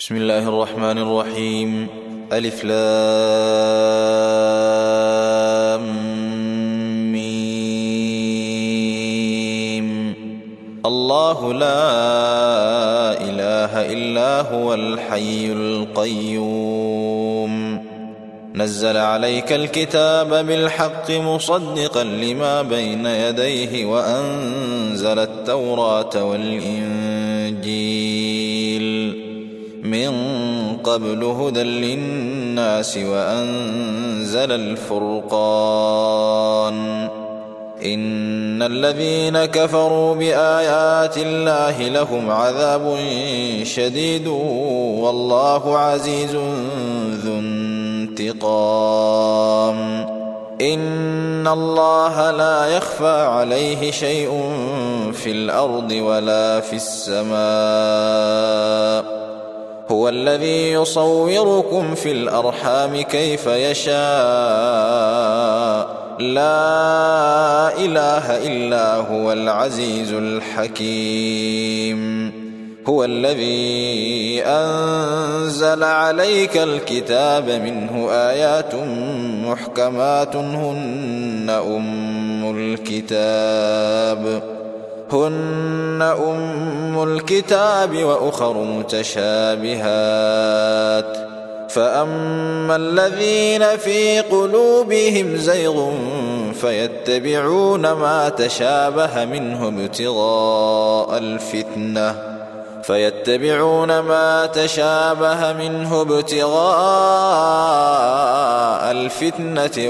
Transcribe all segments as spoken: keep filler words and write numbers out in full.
بسم الله الرحمن الرحيم. ألف لام ميم. الله لا إله إلا هو الحي القيوم نزل عليك الكتاب بالحق مصدقا لما بين يديه وأنزل التوراة والإنجيل من قبل هدى للناس وأنزل الفرقان إن الذين كفروا بآيات الله لهم عذاب شديد والله عزيز ذو انتقام إن الله لا يخفى عليه شيء في الأرض ولا في السماء هو الذي يصوركم في الأرحام كيف يشاء لا إله إلا هو العزيز الحكيم هو الذي أنزل عليك الكتاب منه آيات محكمات هن أم الكتاب هن أم الكتاب وأخر متشابهات فأما الذين في قلوبهم زيغ فيتبعون ما تشابه منه ابتغاء الفتنة فيتبعون ما تشابه منه ابتغاء الفتنة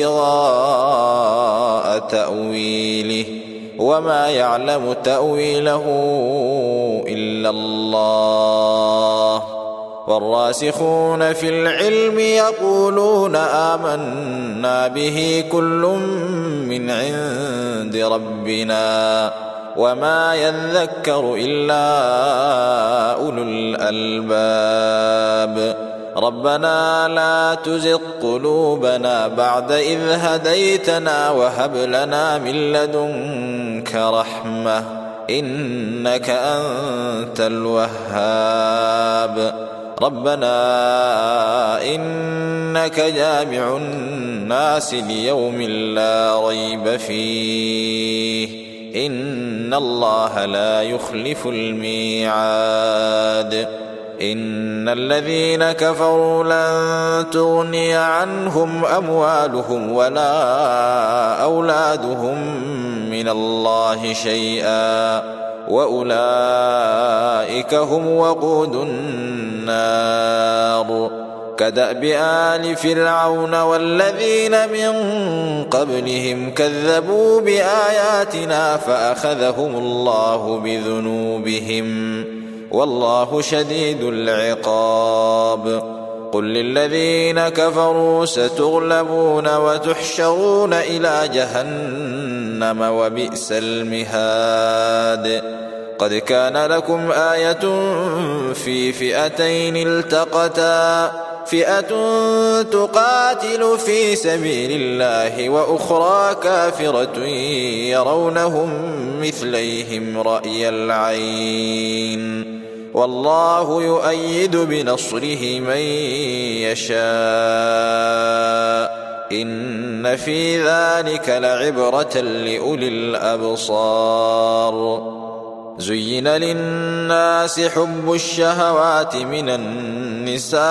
وابتغاء تأويله وما يعلم تأويله إلا الله والراسخون في العلم يقولون آمنا به كل من عند ربنا وما يذكر إلا أولو الألباب ربنا لا تزغ قلوبنا بعد إذ هديتنا وهب لنا من لدنك رحمة إنك أنت الوهاب ربنا إنك جامع الناس ليوم لا ريب فيه إن الله لا يخلف الميعاد إن الذين كفروا لن تغني عنهم أموالهم ولا أولادهم من الله شيئا وأولئك هم وقود النار كدأب آل فرعون والذين من قبلهم كذبوا بآياتنا فأخذهم الله بذنوبهم والله شديد العقاب قل للذين كفروا ستغلبون وتحشرون إلى جهنم وبئس المهاد قد كان لكم آية في فئتين التقتا فئة تقاتل في سبيل الله وأخرى كافرة يرونهم مثليهم رأي العين والله يؤيد بنصره من يشاء إن في ذلك لعبرة لأولي الأبصار زين للناس حب الشهوات من النساء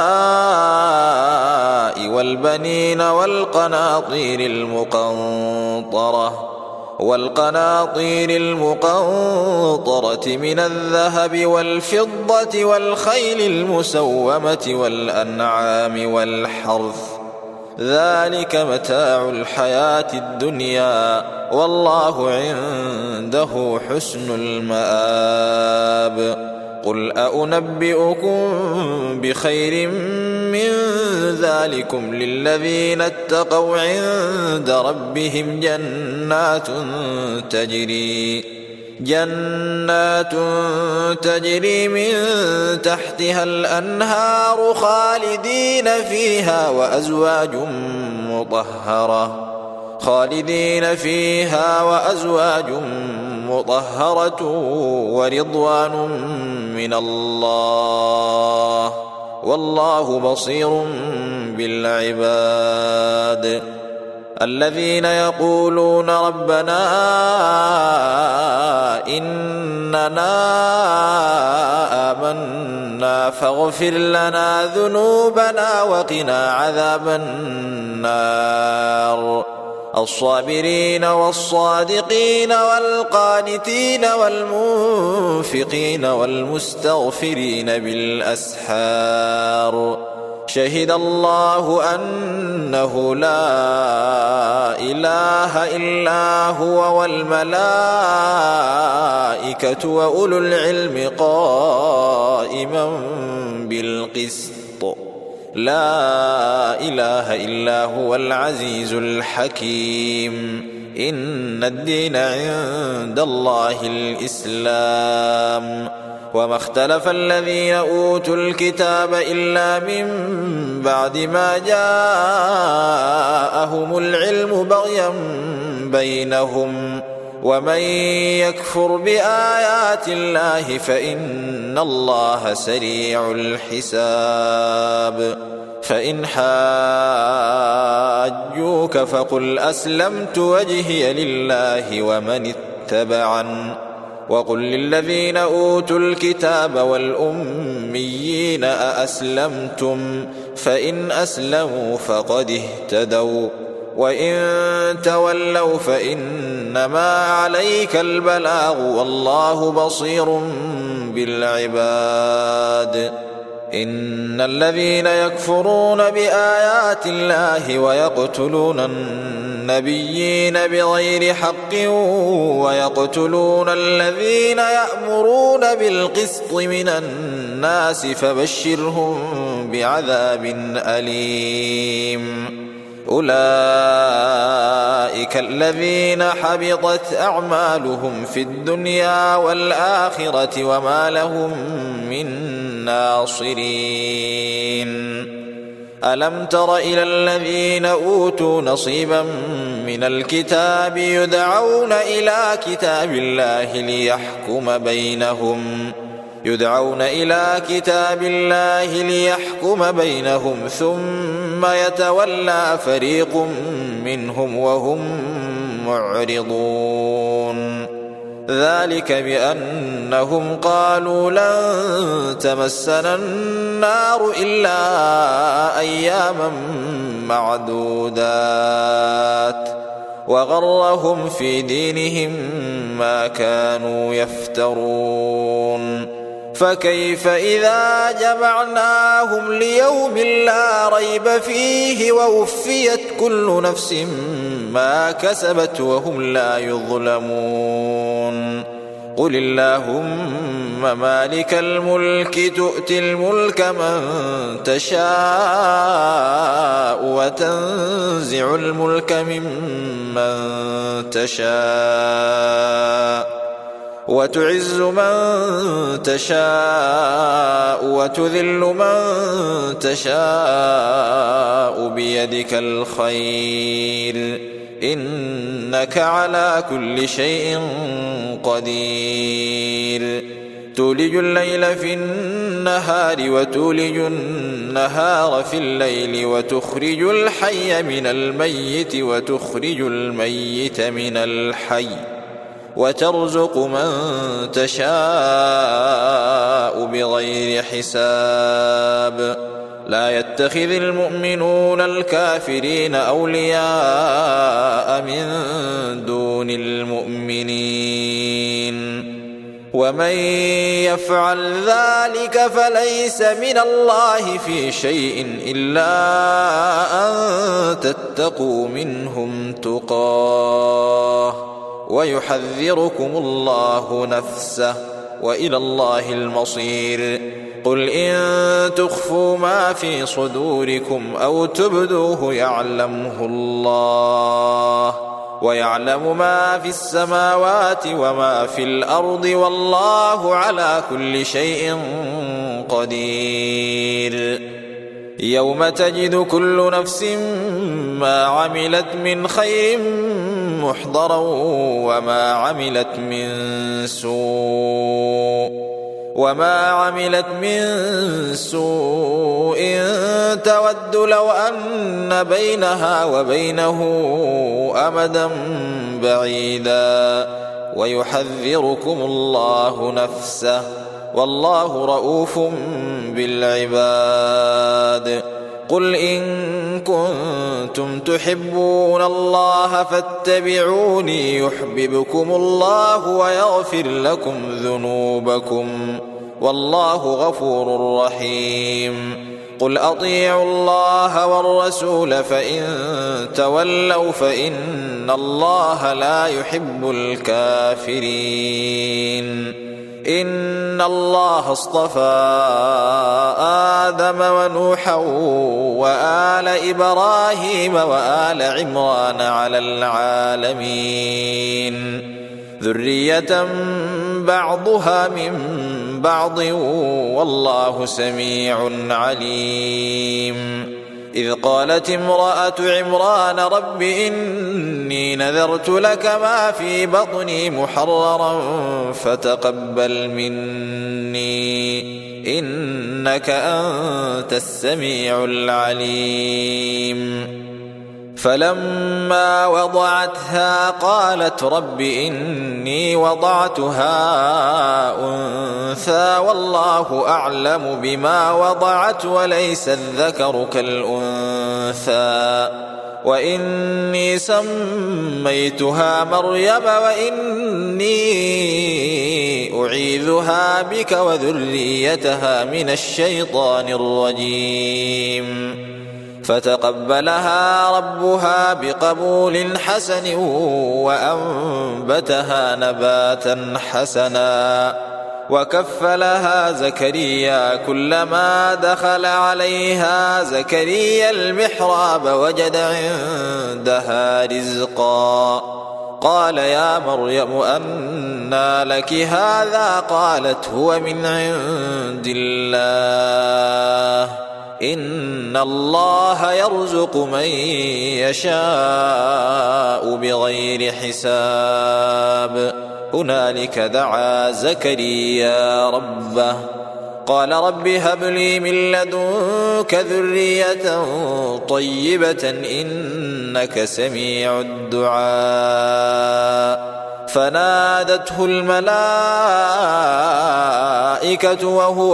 والبنين والقناطير المقنطرة والقناطير المقنطرة من الذهب والفضة والخيل المسومة والأنعام والحرث ذلك متاع الحياة الدنيا والله عنده حسن المآب قل أنبئكم بخير من ذلكم للذين اتقوا عند ربهم جنات تجري جنات تجري من تحتها الأنهار خالدين فيها وأزواج مطهرة خالدين فيها وأزواج مطهرة ورضوان من الله والله بصير بالعباد. الذين يقولون ربنا إننا آمنا فاغفر لنا ذنوبنا وقنا عذاب النار. الصابرين والصادقين والقانتين والمنفقين والمستغفرين بالأسحار. شهد الله أنه لا إله إلا هو والملائكة وأولو العلم قائما بالقسط. لا إله إلا هو العزيز الحكيم. إن الدين عند الله الإسلام. وما اختلف الذين أوتوا الكتاب إلا من بعد ما جاءهم العلم بغيا بينهم. ومن يكفر بآيات الله فإن الله سريع الحساب. فإن حاجوك فقل أسلمت وجهي لله ومن اتبعن وقل للذين أوتوا الكتاب والأميين أأسلمتم فإن أسلموا فقد اهتدوا وإن تولوا فإنما عليك البلاغ والله بصير بالعباد. إن الذين يكفرون بآيات الله ويقتلون النبيين بغير حق ويقتلون الذين يأمرون بالقسط من الناس فبشرهم بعذاب أليم. أولئك الذين حبطت أعمالهم في الدنيا والآخرة وما لهم من ناصرين. ألم تر إلى الذين أوتوا نصيبا من الكتاب يدعون إلى كتاب الله ليحكم بينهم يدعون إلى كتاب الله ليحكم بينهم ثم يتولى فريق منهم وهم معرضون. ذلك بأنهم قالوا لن تمسنا النار إلا أياما معدودات وغرهم في دينهم ما كانوا يفترون. فكيف إذا جمعناهم ليوم لا ريب فيه ووفيت كل نفس ما كسبت وهم لا يظلمون. قل اللهم مالك الملك تؤتي الملك من تشاء وتنزع الملك ممن تشاء وتعز من تشاء وتذل من تشاء بيدك الخير إنك على كل شيء قدير. تولج الليل في النهار وتولج النهار في الليل وتخرج الحي من الميت وتخرج الميت من الحي وترزق من تشاء بغير حساب. لا يتخذ المؤمنون الكافرين أولياء من دون المؤمنين ومن يفعل ذلك فليس من الله في شيء إلا أن تتقوا منهم تقاه ويحذركم الله نفسه وإلى الله المصير. قل إن تخفوا ما في صدوركم أو تبدوه يعلمه الله ويعلم ما في السماوات وما في الأرض والله على كل شيء قدير. يوم تجد كل نفس ما عملت من خير محضرا وما عملت من سوء وما عملت من سوء تود لو أن بينها وبينه أمدا بعيدا ويحذركم الله نفسه والله رؤوف بالعباد. قل إن كنتم تحبون الله فاتبعوني يحببكم الله ويغفر لكم ذنوبكم والله غفور رحيم. قل أطيعوا الله والرسول فإن تولوا فإن الله لا يحب الكافرين. إن الله اصطفى آدم ونوحا وآل إبراهيم وآل عمران على العالمين ذرية بعضها من بعض والله سميع عليم. إذ قالت امرأة عمران رب إني نذرت لك ما في بطني محررا فتقبل مني إنك أنت السميع العليم. فلما وضعتها قالت رب إني وضعتها أنثى والله أعلم بما وضعت وليس الذكر كالأنثى وإني سميتها مريم وإني أعيذها بك وذريتها من الشيطان الرجيم. فتقبلها ربها بقبول حسن وأنبتها نباتا حسنا وكفلها زكريا كلما دخل عليها زكريا المحراب وجد عندها رزقا قال يا مريم أنى لك هذا قالت هو من عند الله إن الله يرزق من يشاء بغير حساب. هنالك دعا زكريا ربه قال رب هب لي من لدنك ذرية طيبة إنك سميع الدعاء. فنادته الملائكة وهو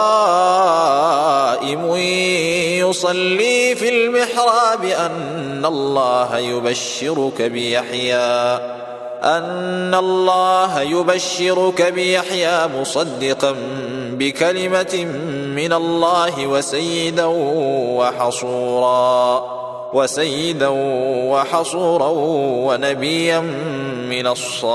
قائم يصلي في المحراب أن الله يبشرك بيحيى أن الله يبشرك بيحيى مصدقا بكلمة من الله وسيدا وحصورا وسيدا وحصورا ونبيا من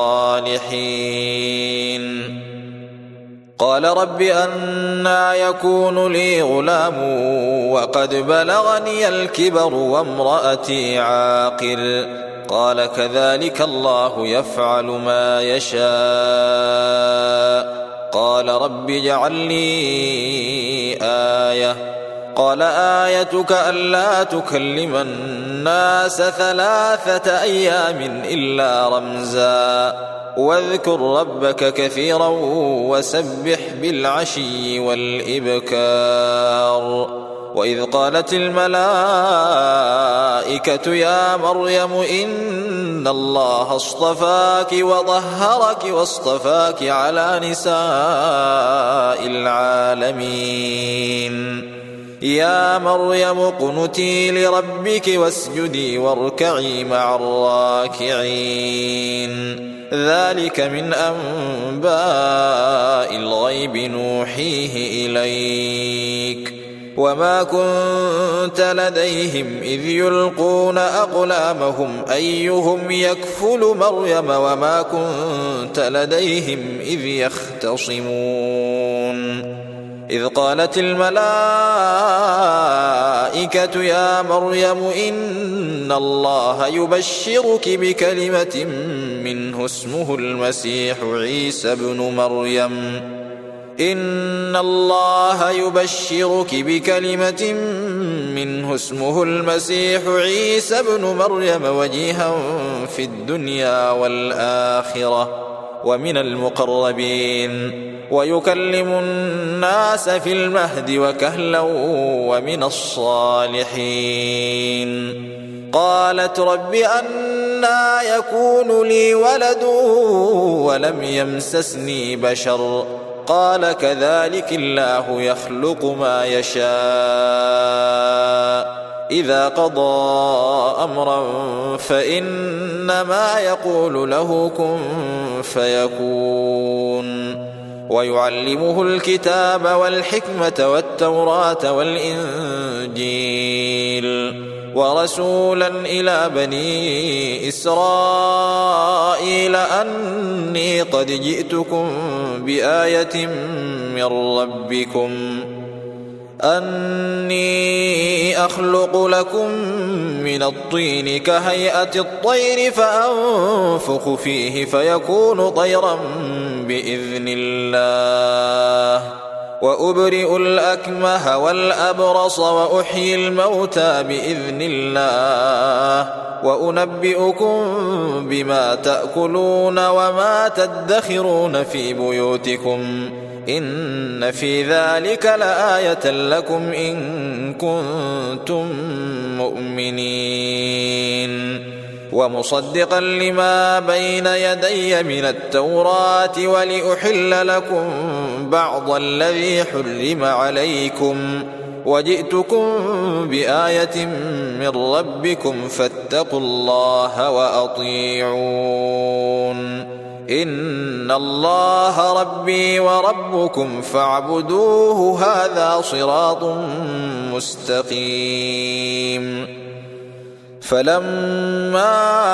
الصالحين. قال رب أنى يكون لي غلام وقد بلغني الكبر وامرأتي عاقر قال كذلك الله يفعل ما يشاء. قال رب اجعل لي آية قال آيتك ألا تكلم الناس ثلاثة أيام إلا رمزا واذكر ربك كثيرا وسبح بالعشي والإبكار. وإذ قالت الملائكة يا مريم إن الله اصطفاك وطهرك واصطفاك على نساء العالمين. يا مريم اقنتي لربك واسجدي واركعي مع الراكعين. ذلك من أنباء الغيب نوحيه إليك وما كنت لديهم إذ يلقون أقلامهم أيهم يكفل مريم وما كنت لديهم إذ يختصمون. إذ قالت الملائكة يا مريم إن الله يبشرك بكلمة منه اسمه المسيح عيسى ابن مريم إن الله يبشرك بكلمة منه اسمه المسيح عيسى ابن مريم وجيها في الدنيا والآخرة ومن المقربين ويكلم الناس في المهد وكهلا ومن الصالحين. قالت رب أنى يكون لي ولد ولم يمسسني بشر قال كذلك الله يخلق ما يشاء إذا قضى أمرا فإنما يقول له كن فيكون. ويعلمه الكتاب والحكمة والتوراة والإنجيل ورسولا إلى بني إسرائيل أني قد جئتكم بآية من ربكم أني أخلق لكم من الطين كهيئة الطير فأنفخ فيه فيكون طيرا بإذن الله وأبرئ الأكمه والأبرص وأحيي الموتى بإذن الله وأنبئكم بما تأكلون وما تدخرون في بيوتكم إن في ذلك لآية لكم إن كنتم مؤمنين. ومصدقا لما بين يدي من التوراة ولأحل لكم بعض الذي حرم عليكم وجئتكم بآية من ربكم فاتقوا الله وأطيعون إن الله ربي وربكم فاعبدوه هذا صراط مستقيم. فلما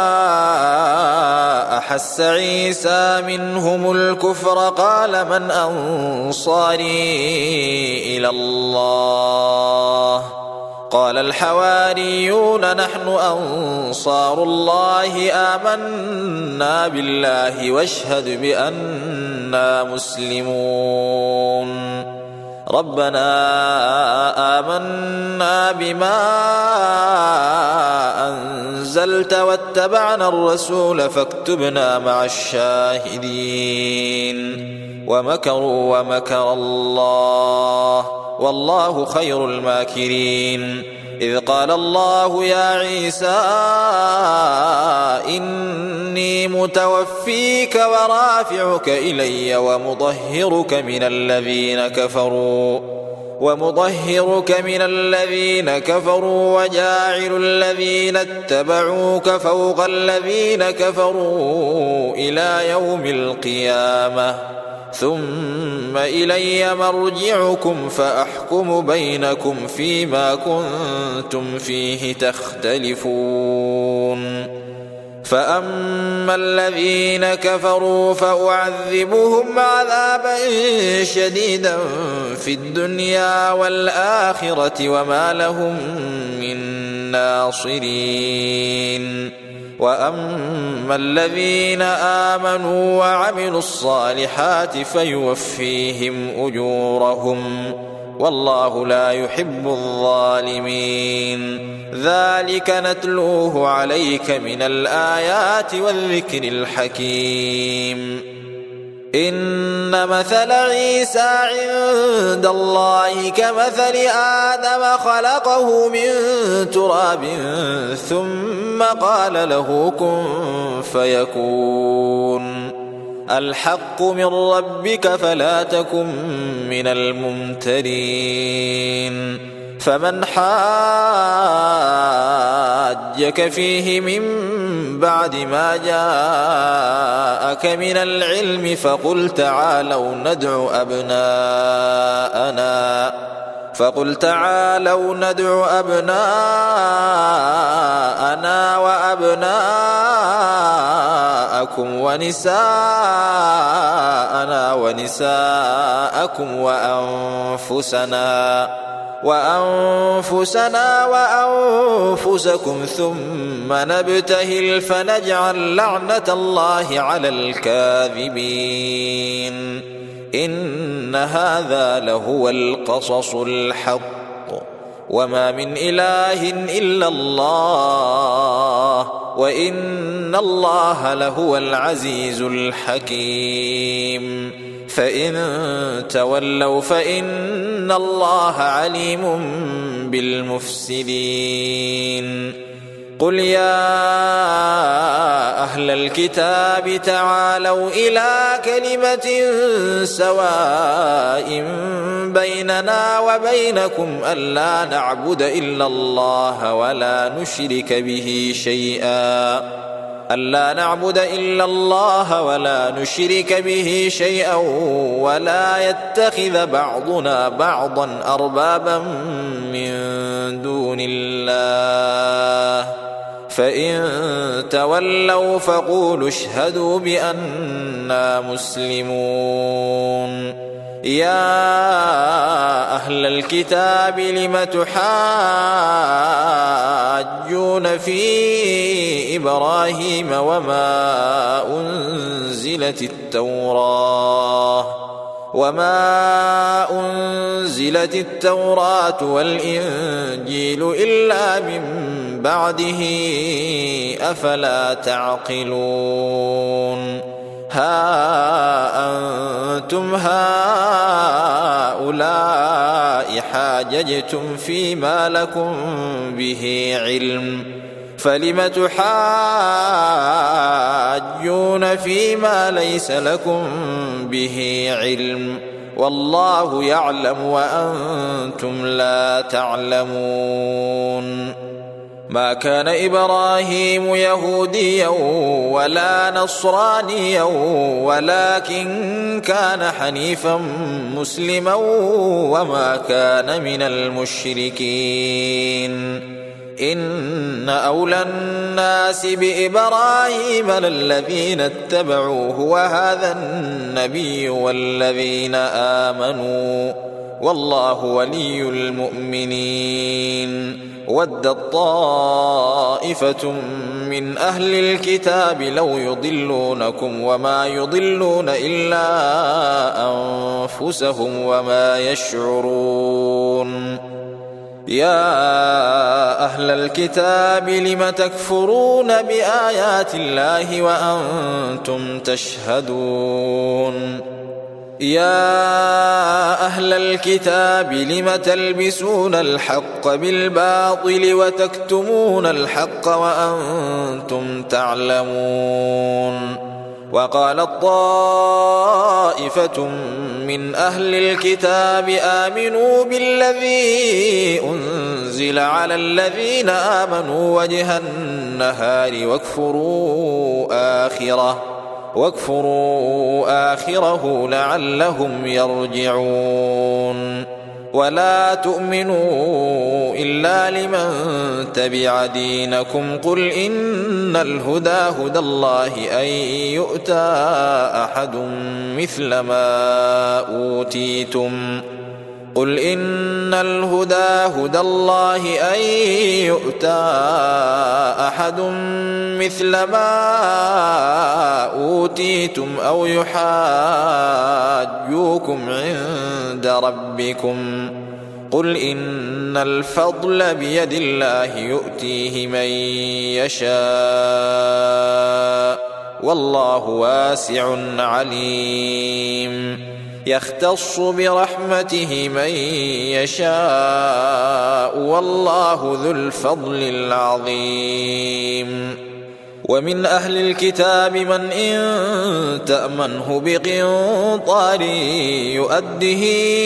أحس عيسى منهم الكفر قال من أنصاري إلى الله قال الحواريون نحن أنصار الله آمنا بالله واشهد بأننا مسلمون. ربنا آمنا بما أنزلت واتبعنا الرسول فاكتبنا مع الشاهدين. ومكروا ومكر الله والله خير الماكرين. إذ قال الله يا عيسى إني متوفيك ورافعك إلي ومطهرك من الذين كفروا ومطهرك من الذين كفروا وجاعل الذين اتبعوك فوق الذين كفروا إلى يوم القيامة ثم إلي مرجعكم فأحكم بينكم فيما كنتم فيه تختلفون. فأما الذين كفروا فأعذبهم عذابا شديدا في الدنيا والآخرة وما لهم من ناصرين. وأما الذين آمنوا وعملوا الصالحات فيوفيهم أجورهم والله لا يحب الظالمين. ذلك نتلوه عليك من الآيات والذكر الحكيم. إن مثل عيسى عند الله كمثل آدم خلقه من تراب ثم قال له كن فيكون. الحق من ربك فلا تكن من الممترين. فمن حاجك فيه من بعد ما جاءك من العلم فقل تعالوا ندع أبناءنا فقل تعالوا ندع أبناءنا وأبناءكم ونساءنا ونساءكم وأنفسنا وأنفسنا وأنفسكم ثم نبتهل فنجعل لعنة الله على الكاذبين. إن هذا لهو القصص الحق وما من إله إلا الله وإن الله لهو العزيز الحكيم. فإن تولوا فإن الله عليم بالمفسدين قل يا أهل الكتاب تعالوا إلى كلمة سواء بيننا وبينكم ألا نعبد إلا الله ولا نشرك به شيئا ألا نعبد إلا الله ولا نشرك به شيئا ولا يتخذ بعضنا بعضا أربابا من دون الله فإن تولوا فقولوا اشهدوا بأننا مسلمون يا أهل الكتاب لم تحاجون في إبراهيم وما أنزلت التوراة وما أنزلت التوراة والإنجيل إلا من بعده أفلا تعقلون ها أنتم هؤلاء حاججتم فيما لكم به علم فلم تحاجون فيما ليس لكم به علم والله يعلم وأنتم لا تعلمون ما كان إبراهيم يهوديا ولا نصرانيا ولكن كان حنيفا مسلما وما كان من المشركين إن أولى الناس بإبراهيم للذين اتبعوه وهذا النبي والذين آمنوا والله ولي المؤمنين ودت طائفة من أهل الكتاب لو يضلونكم وما يضلون إلا أنفسهم وما يشعرون يا أهل الكتاب لم تكفرون بآيات الله وأنتم تشهدون يا أهل الكتاب لم تلبسون الحق بالباطل وتكتمون الحق وأنتم تعلمون وقالت طائفة من أهل الكتاب آمنوا بالذي أنزل على الذين آمنوا وجه النهار واكفروا آخره واكفروا آخره لعلهم يرجعون ولا تؤمنوا إلا لمن تبع دينكم قل إن الهدى هدى الله أن يؤتى أحد مثل ما أوتيتم قل إن الهدى هدى الله أن يؤتى أحد مثل ما أوتيتم أو يحاجوكم عند ربكم قل إن الفضل بيد الله يؤتيه من يشاء والله واسع عليم يختص برحمته من يشاء والله ذو الفضل العظيم ومن أهل الكتاب من إن تأمنه بقنطار يؤده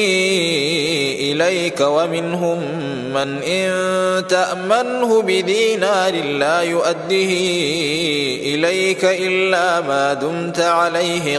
إليك ومنهم من إن تأمنه بدينار لا يؤده إليك إلا ما دمت عليه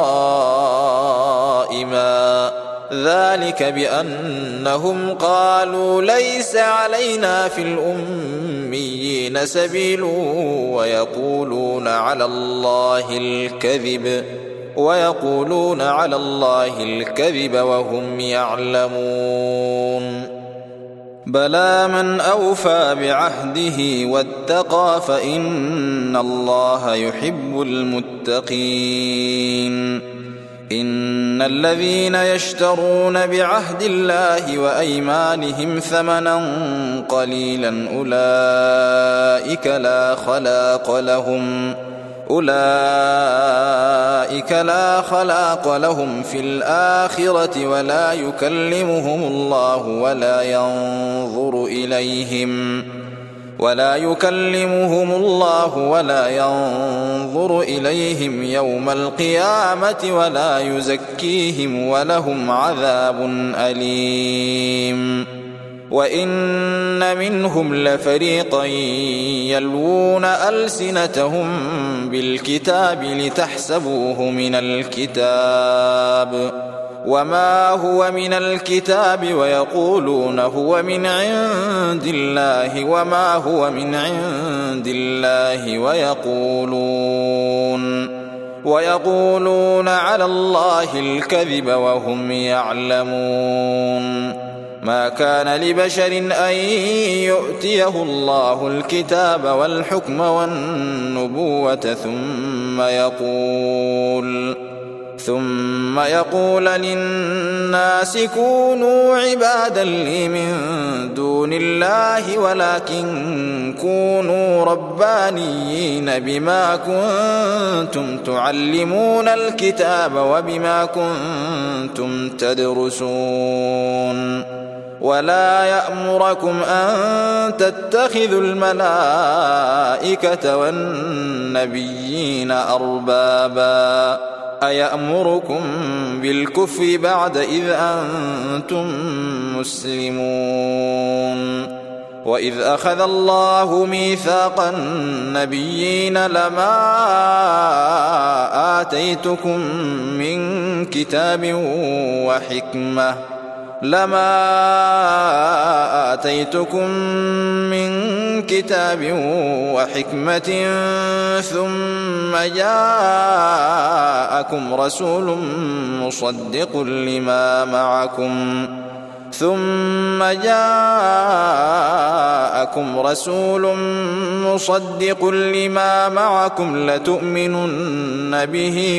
قائما ذلك بأنهم قالوا ليس علينا في الأميين سبيل ويقولون على الله الكذب ويقولون على الله الكذب وهم يعلمون بلى من أوفى بعهده واتقى فإن الله يحب المتقين إن الذين يشترون بعهد الله وأيمانهم ثمنا قليلا أولئك لا خلاق لهم أولئك لا خلاق لهم في الآخرة ولا يكلمهم الله ولا ينظر إليهم ولا يكلمهم الله ولا ينظر إليهم يوم القيامة ولا يزكيهم ولهم عذاب أليم. وإن منهم لفريقا يلوون ألسنتهم بالكتاب لتحسبوه من الكتاب وما هو من الكتاب ويقولون هو من عند الله وما هو من عند الله ويقولون ويقولون على الله الكذب وهم يعلمون. ما كان لبشر أن يؤتيه الله الكتاب والحكم والنبوة ثم يقول ثم يقول للناس كونوا عبادا لي من دون الله ولكن كونوا ربانيين بما كنتم تعلمون الكتاب وبما كنتم تدرسون. ولا يأمركم أن تتخذوا الملائكة والنبيين أربابا أيأمركم بالكفر بعد إذ أنتم مسلمون. وإذ أخذ الله ميثاق النبيين لما آتيتكم من كتاب وحكمة لما آتيتكم من كتاب وحكمة ثم جاءكم رسول مصدق لما معكم ثم جاءكم رسول مصدق لما معكم لتؤمنن به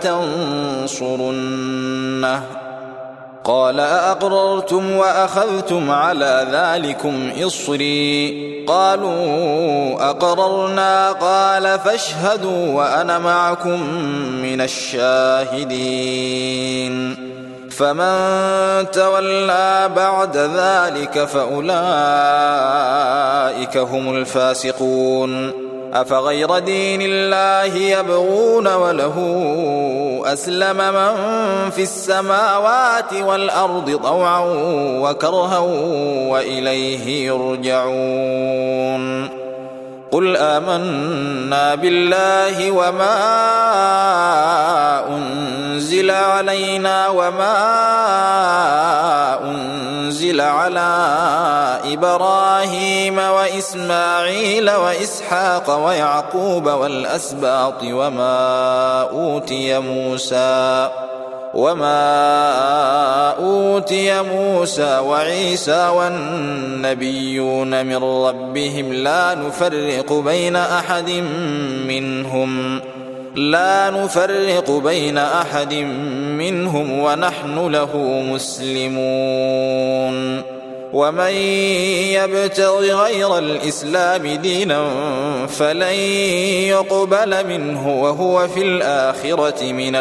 ولتنصرنه قال أأقررتم وأخذتم على ذلكم إصري قالوا أقررنا قال فاشهدوا وأنا معكم من الشاهدين. فمن تولى بعد ذلك فأولئك هم الفاسقون. أفغير دين الله يبغون وله أسلم من في السماوات والأرض طوعا وكرها وإليه يرجعون. قل آمنا بالله وما أنزل علينا وما أنزل على إبراهيم وإسماعيل وإسحاق ويعقوب والأسباط وما أوتي موسى وما أوتي موسى وعيسى والنبيون من ربهم لا نفرق بين أحد منهم لا نفرق بين أحد منهم ونحن له مسلمون. ومن يبتغ غير الإسلام دينا فلن يقبل منه وهو في الآخرة من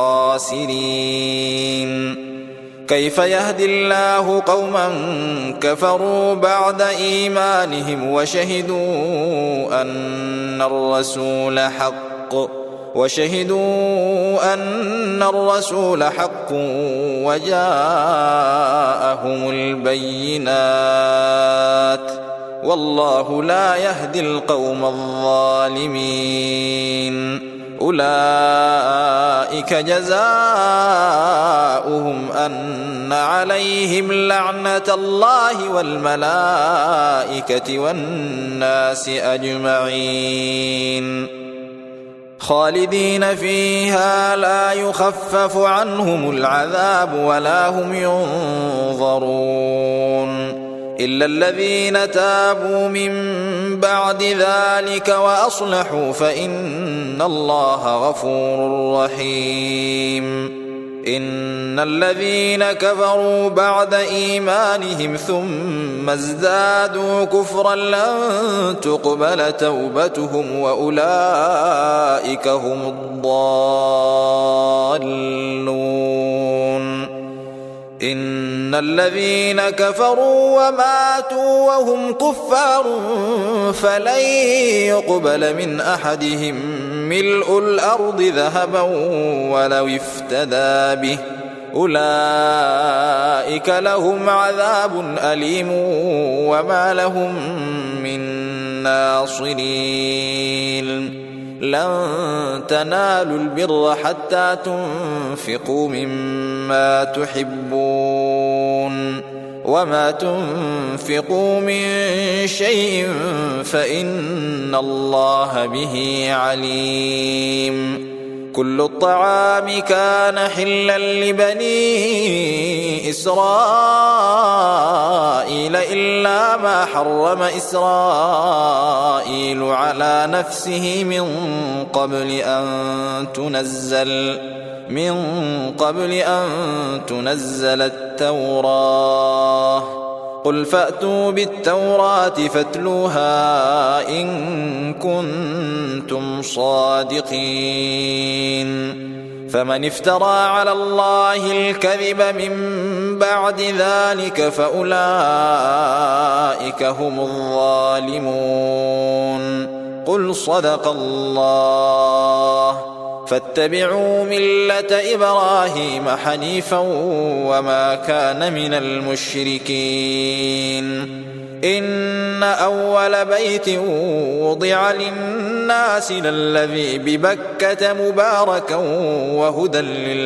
الخاسرين. كيف يهدي الله قوما كفروا بعد إيمانهم وشهدوا أن الرسول حق وشهدوا أن الرسول حق وجاءهم البينات والله لا يهدي القوم الظالمين. أولئك جزاؤهم أن عليهم لعنة الله والملائكة والناس أجمعين خالدين فيها لا يخفف عنهم العذاب ولا هم ينظرون إلا الذين تابوا من بعد ذلك وأصلحوا فإن الله غفور رحيم. إن الذين كفروا بعد إيمانهم ثم ازدادوا كفرا لن تقبل توبتهم وأولئك هم الضالون. إن الذين كفروا وماتوا وهم كفار فلن يقبل من أحدهم ملء الأرض ذهبا ولو افتدى به أولئك لهم عذاب أليم وما لهم من ناصرين. لن تنالوا البر حتى تنفقوا مما تحبون وما تنفقوا من شيء فإن الله به عليم. كل الطعام كان حلا لبني إسرائيل إلا ما حرم إسرائيل على نفسه من قبل أن تنزل من قبل أن تنزل التوراة. قل فأتوا بالتوراة فاتلوها إن كنتم صادقين. فمن افترى على الله الكذب من بعد ذلك فأولئك هم الظالمون. قل صدق الله. فاتبعوا ملة إبراهيم حنيفا وما كان من المشركين. إن أول بيت وضع للناس للذي ببكة مباركا وهدى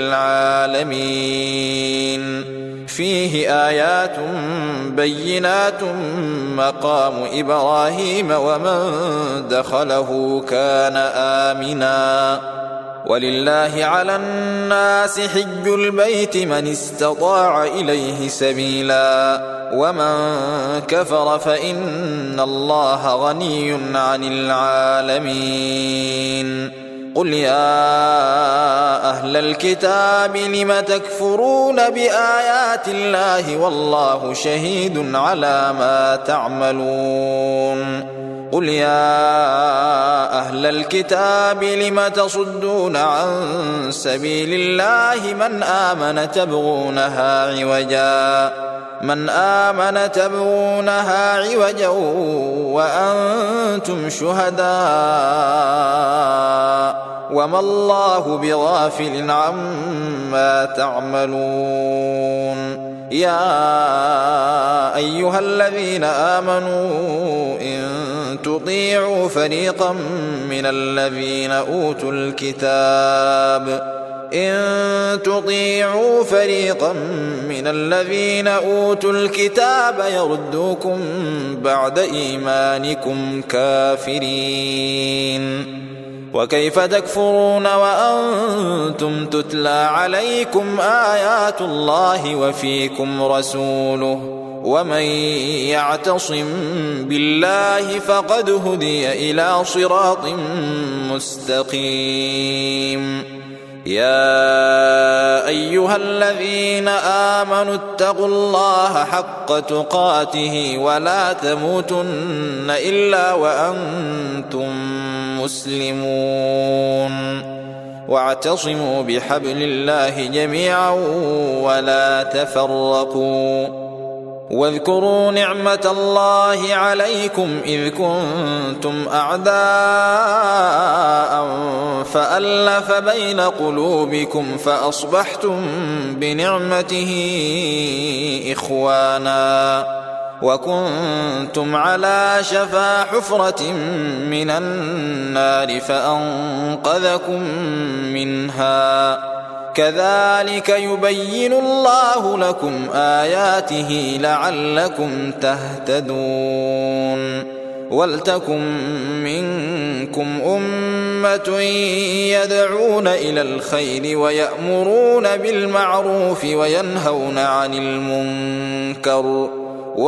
للعالمين. فيه آيات بينات مقام إبراهيم ومن دخله كان آمنا. ولله على الناس حج البيت من استطاع إليه سبيلا ومن كفر فإن الله غني عن العالمين. قل يا أهل الكتاب لم تكفرون بآيات الله والله شهيد على ما تعملون. قل يا أهل الكتاب لم تصدون عن سبيل الله من آمن تبغونها عوجا من آمن تبغونها عوجا وأنتم شهداء وما الله بغافل عما تعملون. يا أيها الذين آمنوا إن تطيعوا فريقا من الذين أوتوا الكتاب إن تطيعوا فريقا من الذين أوتوا الكتاب يردوكم بعد إيمانكم كافرين. وكيف تكفرون وأنتم تتلى عليكم آيات الله وفيكم رسوله ومن يعتصم بالله فقد هدي إلى صراط مستقيم. يا أيها الذين آمنوا اتقوا الله حق تقاته ولا تموتن إلا وأنتم مسلمون. واعتصموا بحبل الله جميعا ولا تفرقوا. واذكروا نعمة الله عليكم إذ كنتم أعداء فألف بين قلوبكم فأصبحتم بنعمته إخوانا وكنتم على شفا حفرة من النار فأنقذكم منها. كذلك يبين الله لكم آياته لعلكم تهتدون. ولتكن منكم أمة يدعون إلى الخير ويأمرون بالمعروف وينهون عن المنكر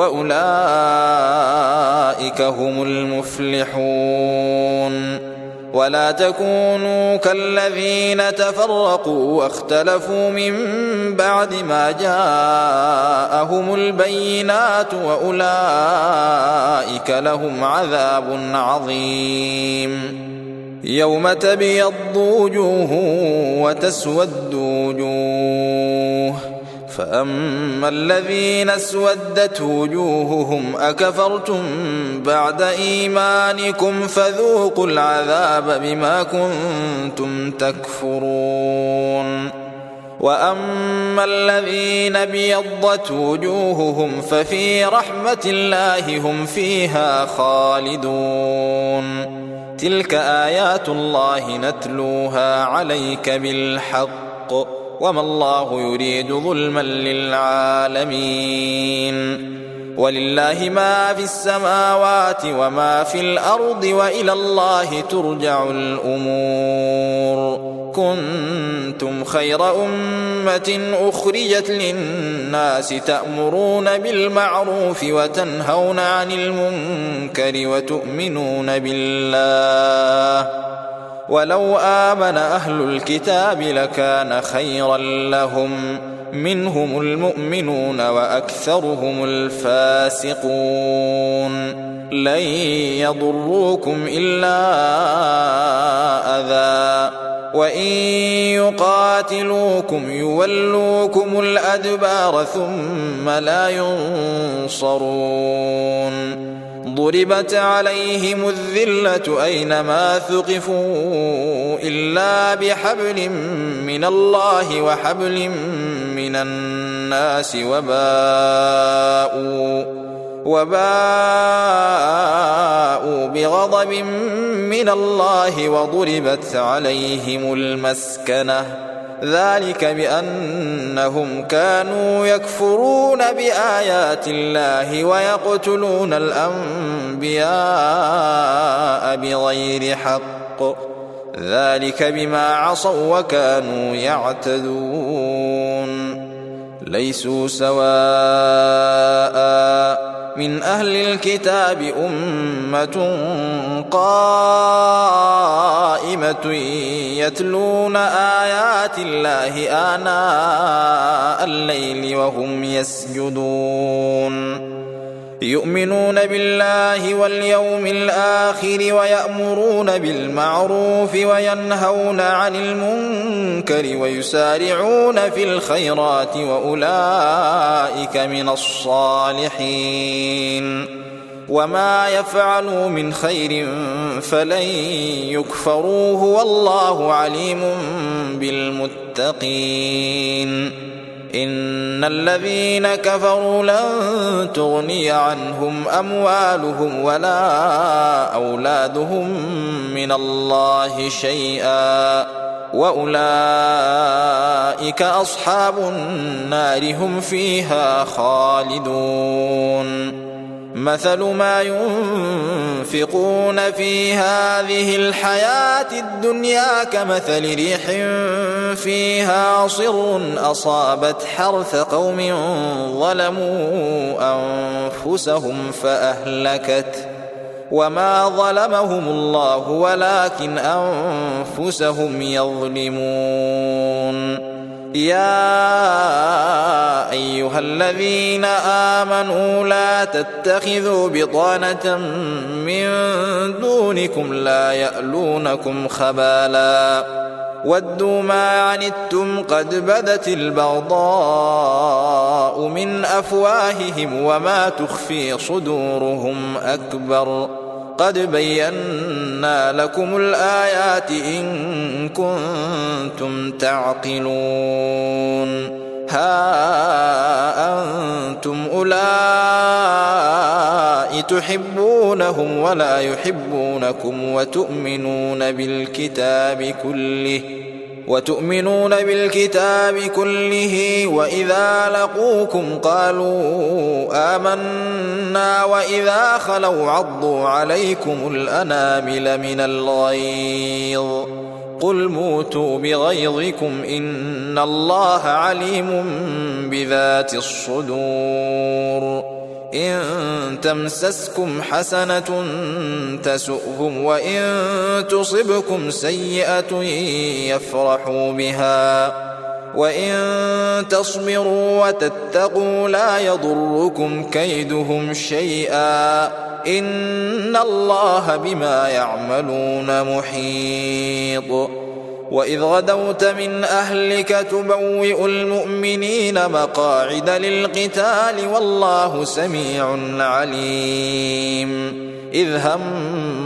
وأولئك هم المفلحون. ولا تكونوا كالذين تفرقوا واختلفوا من بعد ما جاءهم البينات وأولئك لهم عذاب عظيم. يوم تبيض وجوه وتسود وجوه، فأما الذين اسودت وجوههم أكفرتم بعد إيمانكم فذوقوا العذاب بما كنتم تكفرون. وأما الذين ابيضت وجوههم ففي رحمة الله هم فيها خالدون. تلك آيات الله نتلوها عليك بالحق وما الله يريد ظلما للعالمين. ولله ما في السماوات وما في الأرض وإلى الله ترجع الأمور. كنتم خير أمة أخرجت للناس تأمرون بالمعروف وتنهون عن المنكر وتؤمنون بالله، ولو آمن أهل الكتاب لكان خيرا لهم، منهم المؤمنون وأكثرهم الفاسقون. لن يضروكم إلا أذى، وإن يقاتلوكم يولوكم الأدبار ثم لا ينصرون. ضربت عليهم الذلة أينما ثقفوا إلا بحبل من الله وحبل من الناس وباءوا وباءوا بغضب من الله وضربت عليهم المسكنة، ذلك بأنهم كانوا يكفرون بآيات الله ويقتلون الأنبياء بغير حق، ذلك بما عصوا وكانوا يعتدون. ليسوا سواء من أهل الكتاب أمة قائمة يتلون آيات الله آناء الليل وهم يسجدون، يؤمنون بالله واليوم الآخر ويأمرون بالمعروف وينهون عن المنكر ويسارعون في الخيرات وأولئك من الصالحين. وما يفعلوا من خير فلن يكفروه والله عليم بالمتقين. إن الذين كفروا لن تغني عنهم أموالهم ولا أولادهم من الله شيئا وأولئك أصحاب النار هم فيها خالدون. مثل ما ينفقون في هذه الحياة الدنيا كمثل ريح فيها صر أصابت حرث قوم ظلموا أنفسهم فأهلكت، وما ظلمهم الله ولكن أنفسهم يظلمون. يا أيها الذين آمنوا لا تتخذوا بطانة من دونكم لا يألونكم خبالا ودوا ما عنتم قد بدت البغضاء من أفواههم وما تخفي صدورهم أكبر قد بينا لكم الآيات إن كنتم تعقلون. ها أنتم أولئك تحبونهم ولا يحبونكم وتؤمنون بالكتاب كله وتؤمنون بالكتاب كله وإذا لقوكم قالوا آمنا وإذا خلوا عضوا عليكم الأنامل من الغيظ قل موتوا بغيظكم إن الله عليم بذات الصدور. إن تمسسكم حسنة تسؤهم وإن تصبكم سيئة يفرحوا بها وإن تصبروا وتتقوا لا يضركم كيدهم شيئا إن الله بما يعملون محيط. وإذ غدوت من أهلك تبوئ المؤمنين مقاعد للقتال والله سميع عليم. إذ هم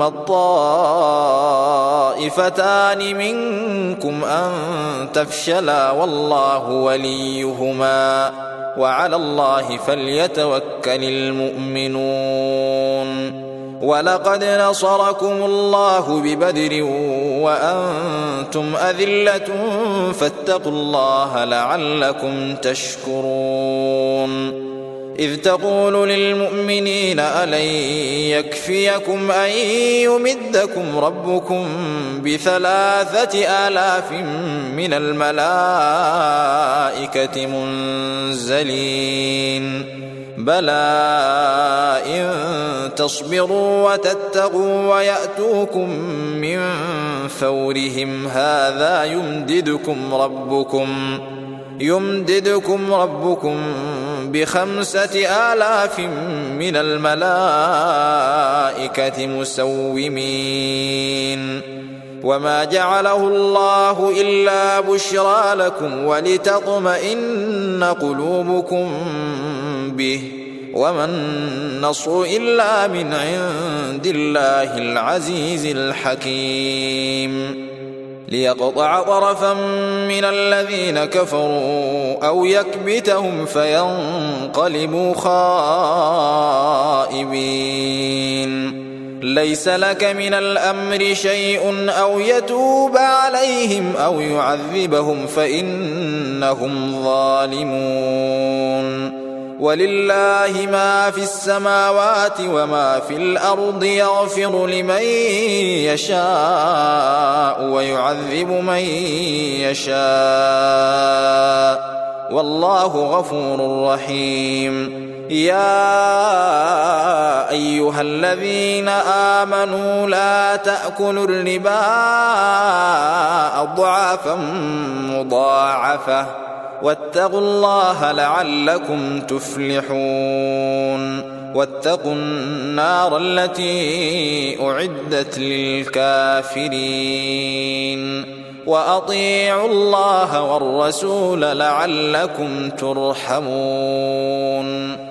الطائفتان منكم أن تفشلا والله وليهما وعلى الله فليتوكل المؤمنون. ولقد نصركم الله ببدر وأنتم أذلة فاتقوا الله لعلكم تشكرون. إذ تقول للمؤمنين ألن يكفيكم أن يمدكم ربكم بثلاثة آلاف من الملائكة منزلين بلى إن تصبروا وتتقوا ويأتوكم من فورهم هذا يمددكم ربكم يمددكم ربكم بخمسة آلاف من الملائكة مسومين. وما جعله الله إلا بشرى لكم ولتطمئن قلوبكم به وما النصر إلا من عند الله العزيز الحكيم. ليقطع طرفا من الذين كفروا أو يكبتهم فينقلبوا خائبين. ليس لك من الأمر شيء أو يتوب عليهم أو يعذبهم فإنهم ظالمون. ولله ما في السماوات وما في الأرض يغفر لمن يشاء ويعذب من يشاء والله غفور رحيم. يا أيها الذين آمنوا لا تأكلوا الربا أضعافا مضاعفة واتقوا الله لعلكم تفلحون. واتقوا النار التي أعدت للكافرين وأطيعوا الله والرسول لعلكم ترحمون.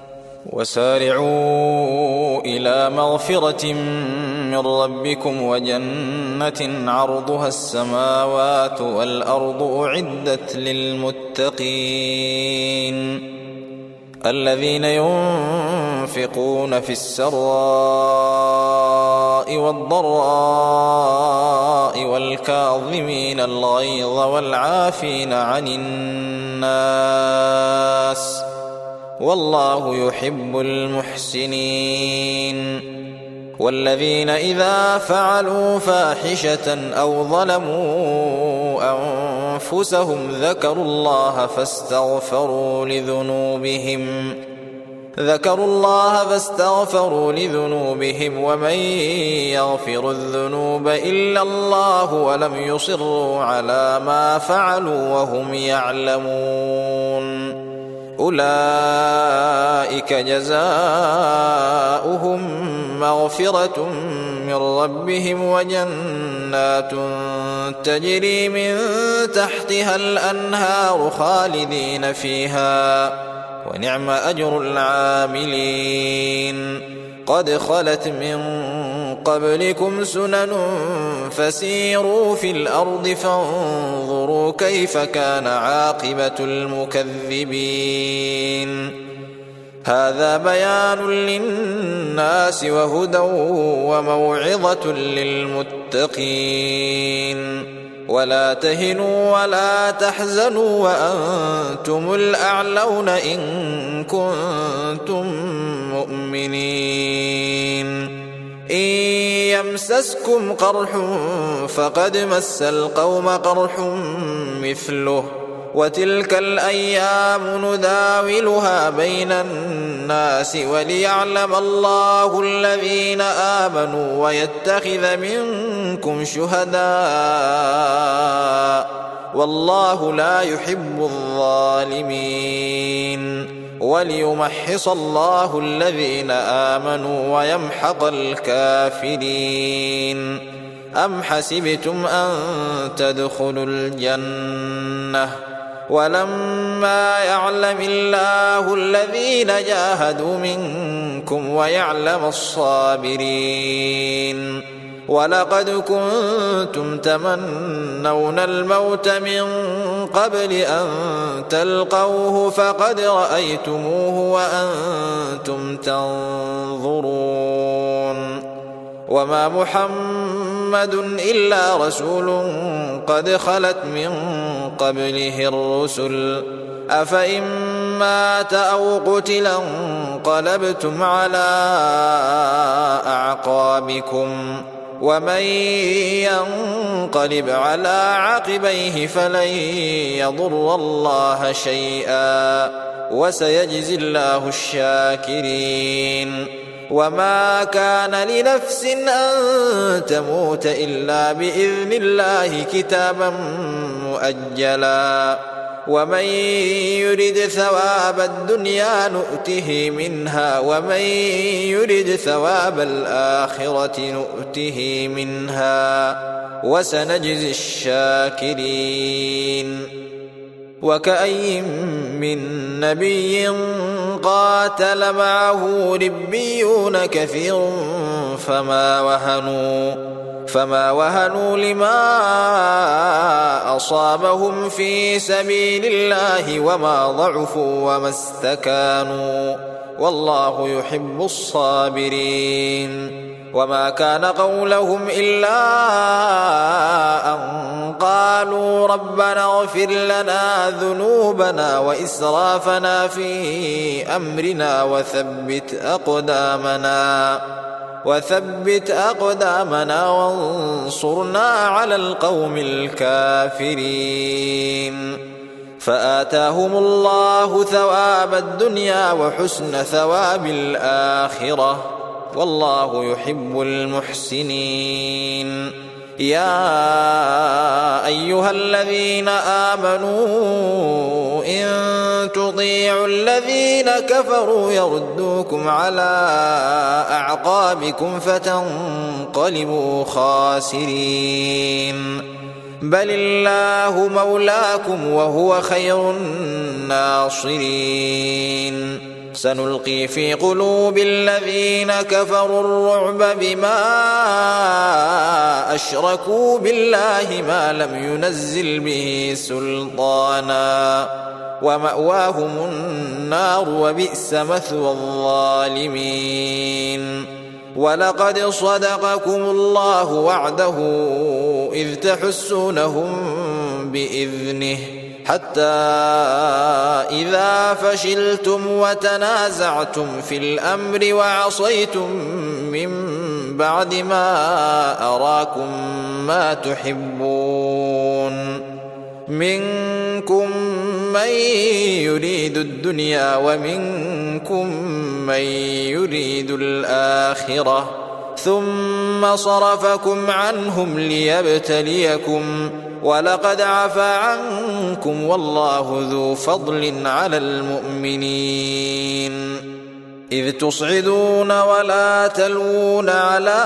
وسارعوا إلى مغفرة من ربكم وجنة عرضها السماوات والأرض أعدت للمتقين الذين ينفقون في السراء والضراء والكاظمين الغيظ والعافين عن الناس والله يحب المحسنين. والذين إذا فعلوا فاحشة أو ظلموا أنفسهم ذكروا الله فاستغفروا لذنوبهم ذكروا الله فاستغفروا لذنوبهم ومن يغفر الذنوب إلا الله ولم يصروا على ما فعلوا وهم يعلمون. أولئك جزاؤهم مغفرة من ربهم وجنات تجري من تحتها الأنهار خالدين فيها ونعم أجر العاملين. قد خلت من قبلكم سنن فسيروا في الأرض فانظروا كيف كان عاقبة المكذبين. هذا بيان للناس وهدى وموعظة للمتقين. ولا تهنوا ولا تحزنوا وأنتم الأعلون إن كنتم مؤمنين. إن يمسسكم قرح فقد مس القوم قرح مثله وتلك الأيام نداولها بين الناس الناس وليعلم الله الذين آمنوا ويتخذ منكم شهداء والله لا يحب الظالمين وليمحص الله الذين آمنوا ويمحق الكافرين. أم حسبتم أن تدخلوا الجنة ولما يعلم الله الذين جاهدوا منكم ويعلم الصابرين ولقد كنتم تمنون الموت من قبل أن تلقوه فقد رأيتموه وأنتم تنظرون وما محمد إلا رسول قد خلت من قبله الرسل أفإن مات أو قتل انقلبتم على أعقابكم ومن ينقلب على عقبيه فلن يضر الله شيئا وسيجزي الله الشاكرين. وما كان لنفس أن تموت إلا بإذن الله كتابا مؤجلا ومن يرد ثواب الدنيا نؤته منها ومن يرد ثواب الآخرة نؤته منها وسنجزي الشاكرين. وكأي من نبي قاتل معه ربيون كثير فما وهنوا فما وهنوا لما أصابهم في سبيل الله وما ضعفوا وما استكانوا والله يحب الصابرين. وما كان قولهم إلا أن قالوا ربنا اغفر لنا ذنوبنا وإسرافنا في أمرنا وثبت أقدامنا وثبت أقدامنا وانصرنا على القوم الكافرين. فآتاهم الله ثواب الدنيا وحسن ثواب الآخرة والله يحب المحسنين. يا أيها الذين آمنوا إن تطيعوا الذين كفروا يردوكم على أعقابكم فتنقلبوا خاسرين بل الله مولاكم وهو خير الناصرين. سنلقي في قلوب الذين كفروا الرعب بما أشركوا بالله ما لم ينزل به سلطانا ومأواهم النار وبئس مثوى الظالمين. ولقد صدقكم الله وعده إذ تحسونهم بإذنه حتى إذا فشلتم وتنازعتم في الأمر وعصيتم من بعد ما أراكم ما تحبون منكم من يريد الدنيا ومنكم من يريد الآخرة ثم صرفكم عنهم ليبتليكم ولقد عفا عنكم والله ذو فضل على المؤمنين. إذ تصعدون ولا تلوون على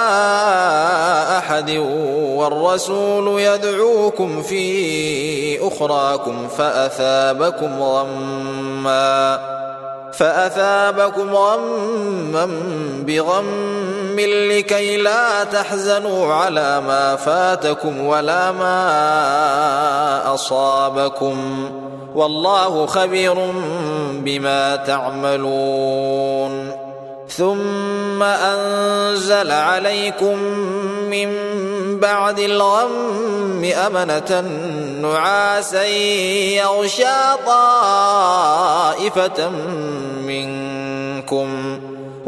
أحد والرسول يدعوكم في أخراكم فأثابكم غمّا فأثابكم غمّا بغم لكي لا تحزنوا على ما فاتكم ولا ما أصابكم والله خبير بما تعملون. ثم أنزل عليكم من بعد الغم أمنة نعاسا يغشى طائفة منكم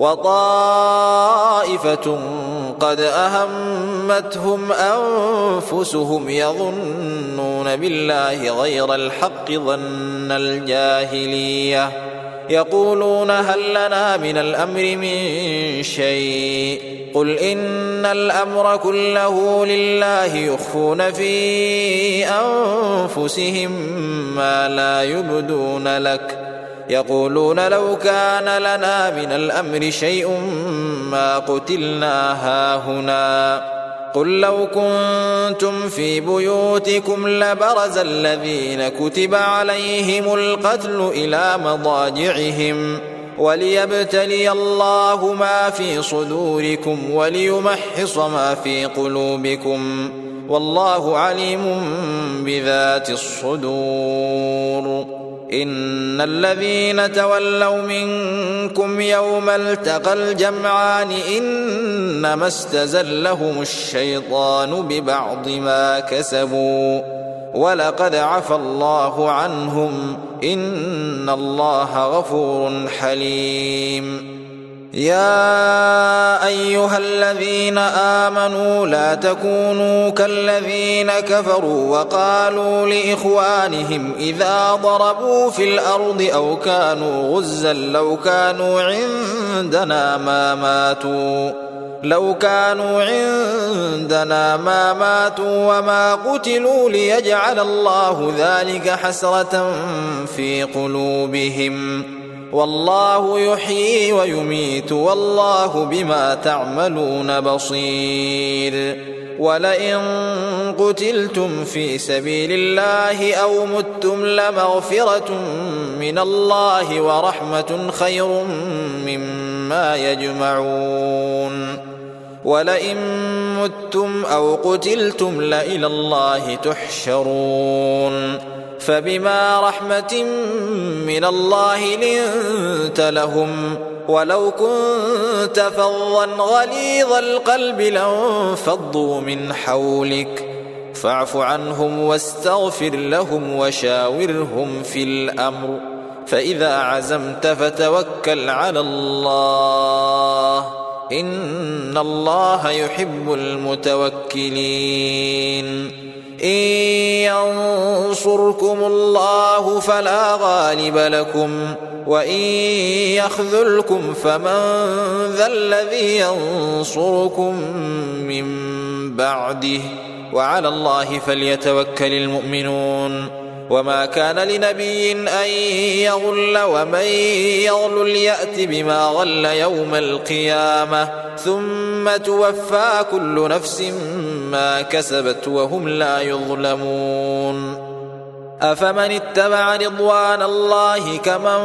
وطائفة قد أهمتهم أنفسهم يظنون بالله غير الحق ظن الجاهلية يقولون هل لنا من الأمر من شيء قل إن الأمر كله لله يخفون في أنفسهم ما لا يبدون لك يقولون لو كان لنا من الأمر شيء ما قتلنا هاهنا قل لو كنتم في بيوتكم لبرز الذين كتب عليهم القتل إلى مضاجعهم وليبتلي الله ما في صدوركم وليمحص ما في قلوبكم والله عليم بذات الصدور إن الذين تولوا منكم يوم التقى الجمعان إنما استزلهم الشيطان ببعض ما كسبوا ولقد عفى الله عنهم إن الله غفور حليم يا أيها الذين آمنوا لا تكونوا كالذين كفروا وقالوا لإخوانهم إذا ضربوا في الأرض أو كانوا غزا لو كانوا عندنا ما ماتوا لو كانوا عندنا ما ماتوا وما قتلوا ليجعل الله ذلك حسرة في قلوبهم والله يحيي ويميت والله بما تعملون بصير ولئن قتلتم في سبيل الله أو متم لمغفرة من الله ورحمة خير مما يجمعون ولئن متم أو قتلتم لإلى الله تحشرون فبما رحمة من الله لنت لهم ولو كنت فظا غليظ القلب لانفضوا من حولك فاعف عنهم واستغفر لهم وشاورهم في الأمر فإذا عزمت فتوكل على الله إن الله يحب المتوكلين إن ينصركم الله فلا غالب لكم وإن يخذلكم فمن ذا الذي ينصركم من بعده وعلى الله فليتوكل المؤمنون وما كان لنبي أن يغل ومن يغل يأت بما غل يوم القيامة ثم توفى كل نفس ما كسبت وهم لا يظلمون أفمن اتبع رضوان الله كمن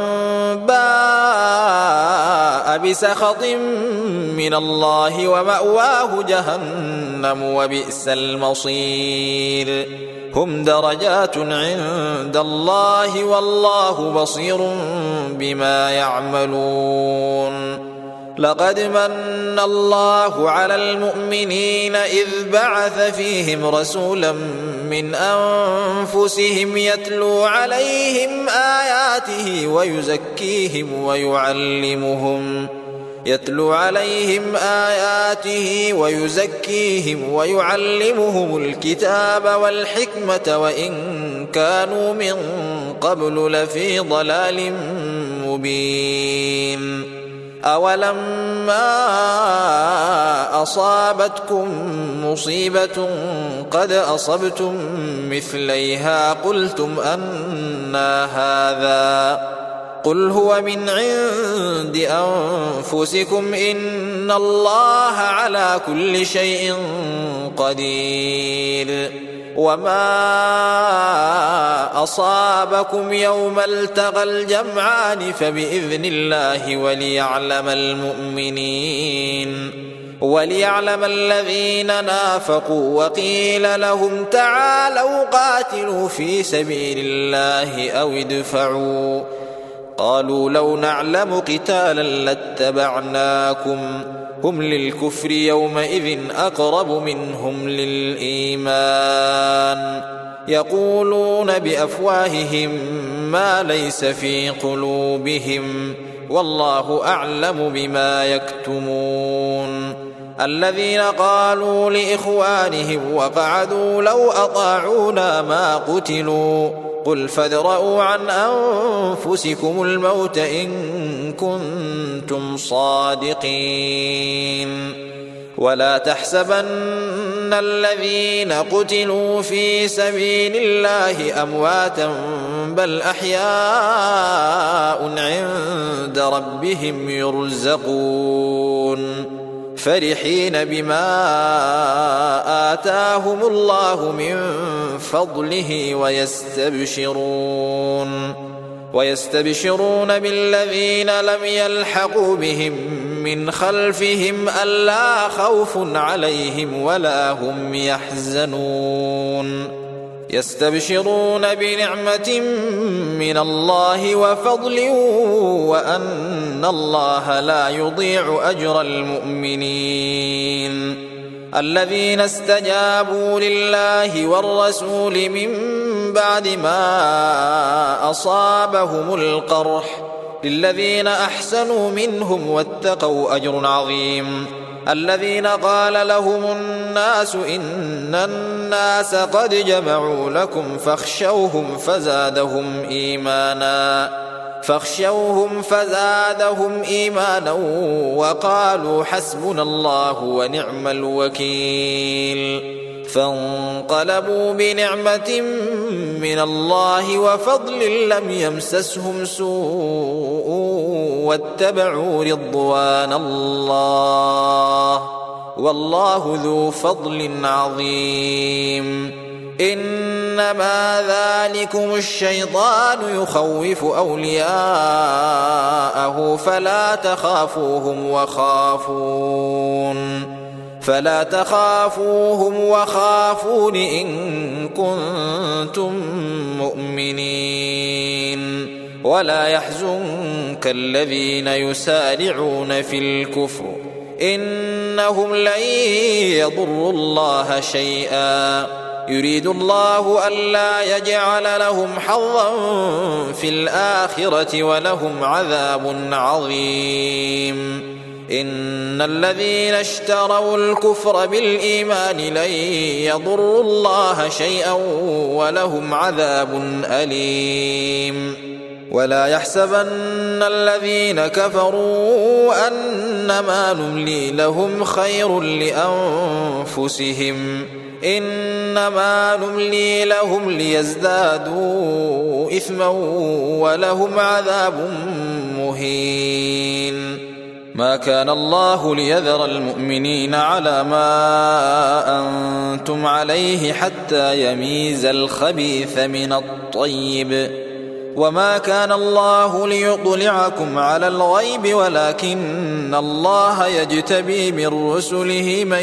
باء بسخط من الله ومأواه جهنم وبئس المصير هم درجات عند الله والله بصير بما يعملون لقد من الله على المؤمنين إذ بعث فيهم رسولا من أنفسهم يتلو عليهم آياته ويزكيهم ويعلمهم يتلو عليهم آياته ويزكيهم ويعلمهم الكتاب والحكمة وإن كانوا من قبل لفي ضلال مبين أولما أصابتكم مصيبة قد أصبتم مثليها قلتم أنى هذا قل هو من عند أنفسكم إن الله على كل شيء قدير وما أصابكم يوم التقى الجمعان فبإذن الله وليعلم المؤمنين وليعلم الذين نافقوا وقيل لهم تعالوا قاتلوا في سبيل الله أو ادفعوا قالوا لو نعلم قتالا لاتبعناكم هم للكفر يومئذ أقرب منهم للإيمان يقولون بأفواههم ما ليس في قلوبهم والله أعلم بما يكتمون الذين قالوا لإخوانهم وقعدوا لو أطاعونا ما قتلوا قل فادرءوا عن أنفسكم الموت إن كنتم صادقين ولا تحسبن الذين قتلوا في سبيل الله أمواتا بل أحياء عند ربهم يرزقون فرحين بما آتاهم الله من فضله ويستبشرون ويستبشرون بالذين لم يلحقوا بهم من خلفهم ألا خوف عليهم ولا هم يحزنون يستبشرون بنعمة من الله وفضل وأن الله لا يضيع أجر المؤمنين الذين استجابوا لله والرسول من بعد ما أصابهم القرح للذين أحسنوا منهم واتقوا أجر عظيم الذين قال لهم الناس إن الناس قد جمعوا لكم فاخشوهم فزادهم إيمانا فاخشوهم فزادهم إيمانا وقالوا حسبنا الله ونعم الوكيل فانقلبوا بنعمة من الله وفضل لم يمسسهم سوء واتبعوا رضوان الله والله ذو فضل عظيم إنما ذلكم الشيطان يخوف أولياءه فلا تخافوهم وخافون فلا تخافوهم وخافون إن كنتم مؤمنين ولا يحزنك الذين يسارعون في الكفر إنهم لن يضروا الله شيئا يريد الله ألا يجعل لهم حظا في الآخرة ولهم عذاب عظيم إن الذين اشتروا الكفر بالإيمان لن يضروا الله شيئا ولهم عذاب أليم ولا يحسبن الذين كفروا أنما نملي لهم خير لأنفسهم إنما نملي لهم ليزدادوا إثما ولهم عذاب مهين ما كان الله ليذر المؤمنين على ما أنتم عليه حتى يميز الخبيث من الطيب وما كان الله ليطلعكم على الغيب ولكن الله يجتبي من رسله من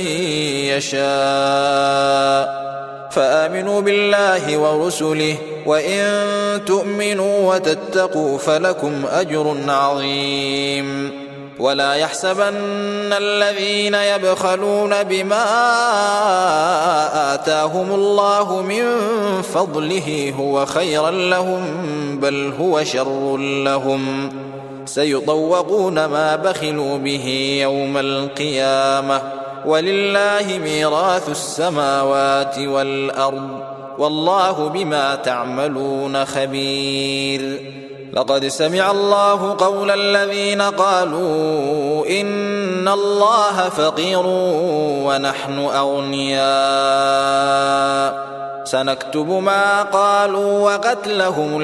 يشاء فآمنوا بالله ورسله وإن تؤمنوا وتتقوا فلكم أجر عظيم ولا يحسبن الذين يبخلون بما آتاهم الله من فضله هو خيرا لهم بل هو شر لهم سيطوقون ما بخلوا به يوم القيامة ولله ميراث السماوات والأرض والله بما تعملون خبير لقد سمع الله قول الذين قالوا إن الله فقير ونحن أغنياء سنكتب ما قالوا وقتلهم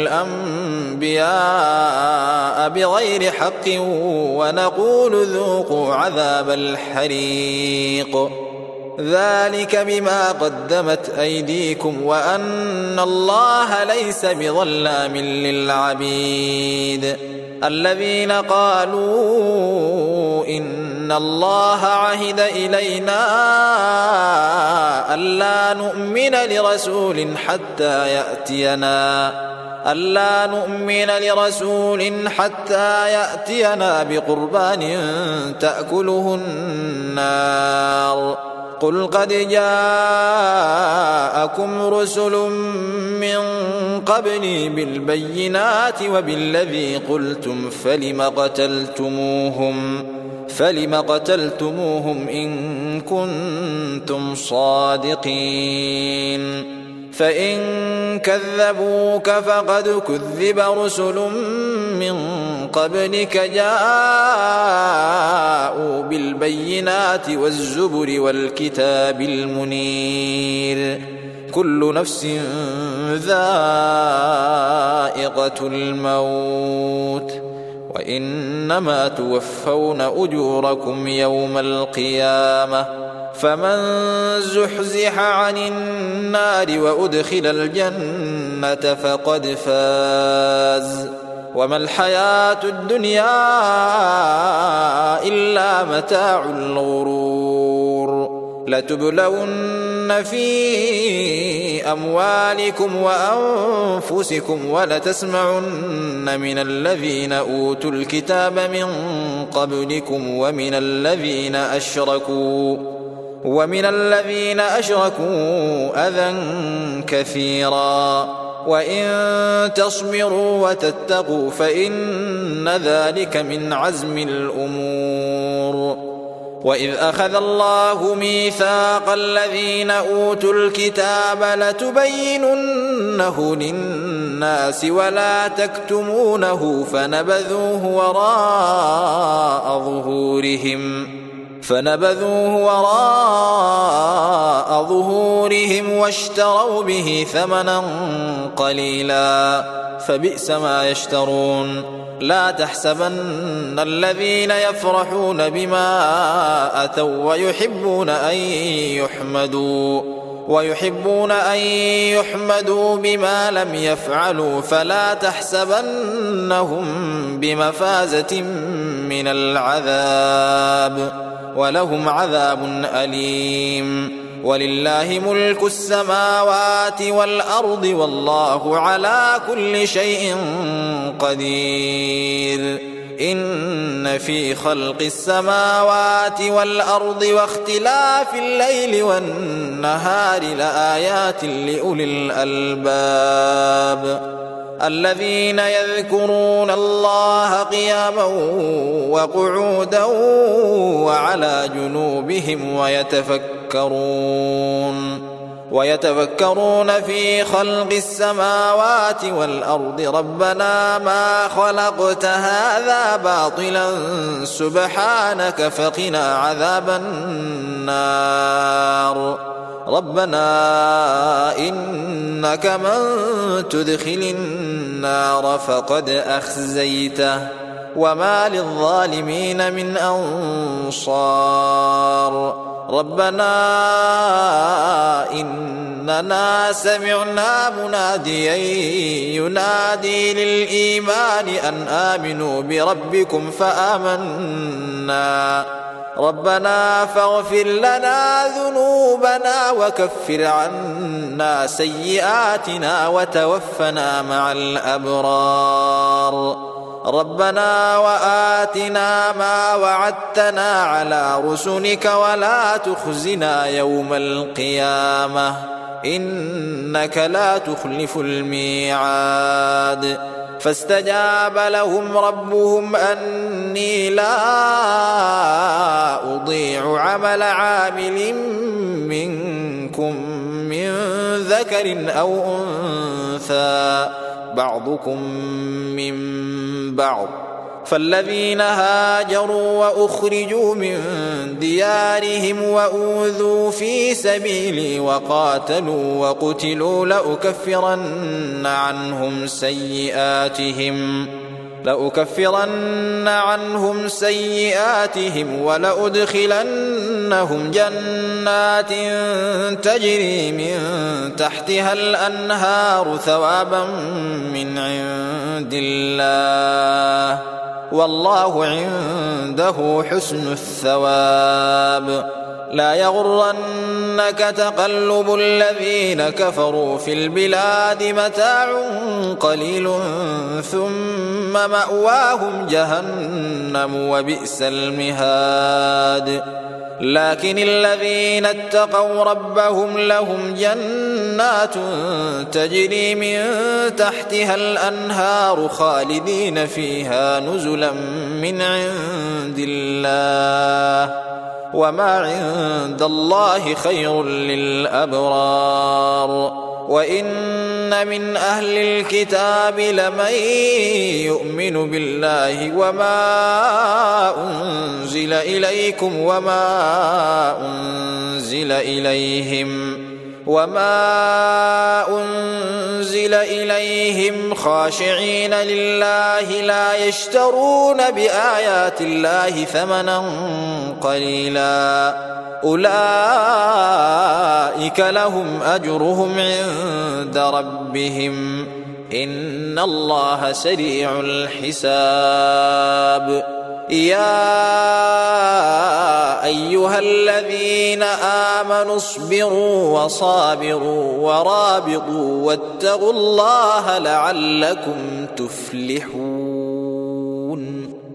الأنبياء بغير حق ونقول ذوقوا عذاب الحريق ذلك بما قدمت أيديكم وأن الله ليس بظلام للعبيد الذين قالوا إن الله عهد إلينا ألا نؤمن لرسول حتى يأتينا ألا نؤمن لرسول حتى يأتينا بقربان تأكله النار قل قد جاءكم رسل من قبلي بالبينات وبالذي قلتم فلم قتلتموهم فلم قتلتموهم إن كنتم صادقين فإن كذبوك فقد كذب رسل من قبلك جاءوا بالبينات والزبر والكتاب المنير كل نفس ذائقة الموت وإنما توفون أجوركم يوم القيامة فمن زحزح عن النار وأدخل الجنة فقد فاز وما الحياة الدنيا إلا متاع الغرور لتبلون في أموالكم وأنفسكم ولتسمعن من الذين أوتوا الكتاب من قبلكم ومن الذين أشركوا ومن الذين أشركوا أذى كثيرا وإن تصبروا وتتقوا فإن ذلك من عزم الأمور وإذ أخذ الله ميثاق الذين أوتوا الكتاب لتبيننه للناس ولا تكتمونه فنبذوه وراء ظهورهم فنبذوه وراء ظهورهم واشتروا به ثمنا قليلا فبئس ما يشترون لا تحسبن الذين يفرحون بما أتوا ويحبون أن يحمدوا ويحبون أن يحمدوا بما لم يفعلوا فلا تحسبنهم بمفازة من العذاب ولهم عذاب أليم ولله ملك السماوات والأرض والله على كل شيء قدير إن في خلق السماوات والأرض واختلاف الليل والنهار لآيات لأولي الألباب الذين يذكرون الله قياما وقعودا وعلى جنوبهم ويتفكرون ويتفكرون في خلق السماوات والأرض ربنا ما خلقت هذا باطلا سبحانك فقنا عذاب النار ربنا إنك من تدخل النار فقد أخزيته وما للظالمين من أنصار ربنا إننا سمعنا مناديا ينادي للإيمان أن آمنوا بربكم فآمنا ربنا فاغفر لنا ذنوبنا وكفر عنا سيئاتنا وتوفنا مع الأبرار ربنا وآتنا ما وعدتنا على رسلك ولا تخزنا يوم القيامة إنك لا تخلف الميعاد فاستجاب لهم ربهم أني لا أضيع عمل عامل منكم من ذكر أو أنثى بعضكم من بعض فالذين هاجروا وأخرجوا من ديارهم وأوذوا في سبيلي وقاتلوا وقتلوا لأكفرن عنهم سيئاتهم لأكفرن عنهم سيئاتهم ولأدخلنهم جنات تجري من تحتها الأنهار ثوابا من عند الله والله عنده حسن الثواب لا يغرنك تقلب الذين كفروا في البلاد متاع قليل ثم مأواهم جهنم وبئس المهاد لكن الذين اتقوا ربهم لهم جنات تجري من تحتها الأنهار خالدين فيها نزلا من عند الله وما عند الله خير للأبرار وإن من أهل الكتاب لمن يؤمن بالله وما أنزل إليكم وما أنزل إليهم وما أنزل إليهم خاشعين لله لا يشترون بآيات الله ثمنا قليلا أولئك لهم أجرهم عند ربهم إن الله سريع الحساب يا أيها الذين آمنوا اصبروا وصابروا ورابطوا واتقوا الله لعلكم تفلحون.